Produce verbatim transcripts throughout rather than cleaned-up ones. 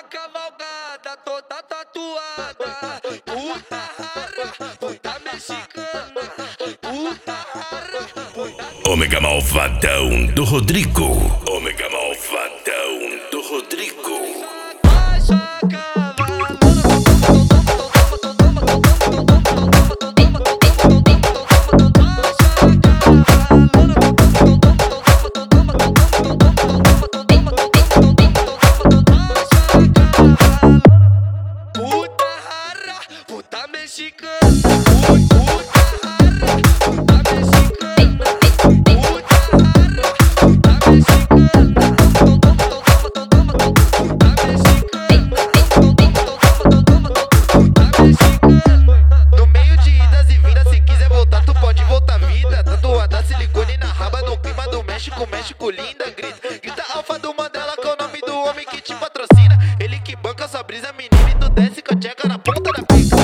A cavalgada toda tatuada, puta rara, puta mexicana, puta rara, puta... Ômega Malvadão do Rodrigo. Ômega Malvadão do Rodrigo. Puta mexicana, puta rara, puta mexicana, puta rara, puta mexicana, puta mexicana. No meio de idas e vindas, se quiser voltar, tu pode voltar vida. Tatuada silicone na raba, no clima do México, México linda. Grita, grita Alfa do Mandela, que é o nome do homem que te patrocina. Ele que banca sua brisa, menina, e tu desce com a tcheca na ponta da pica.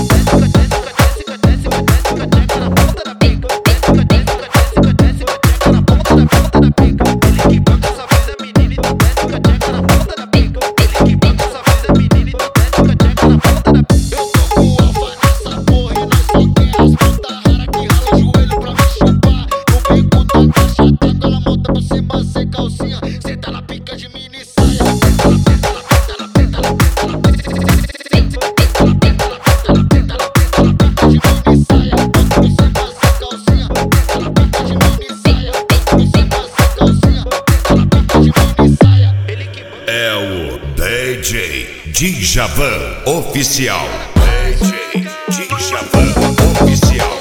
É o D J Djavan Oficial. D J Djavan Oficial.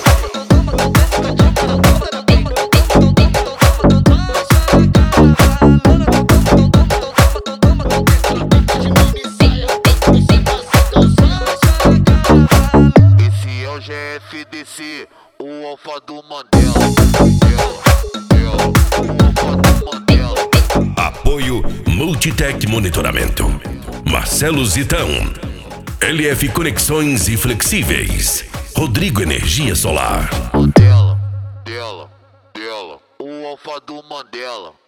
Esse é o G F D C, o Alfa do Mandela. O Alfa do Mandela. Apoio Multitec Monitoramento. Marcelo Zitão. L F Conexões e Flexíveis. Rodrigo Energia Solar. Mandela, dela, dela. O Alfa do Mandela.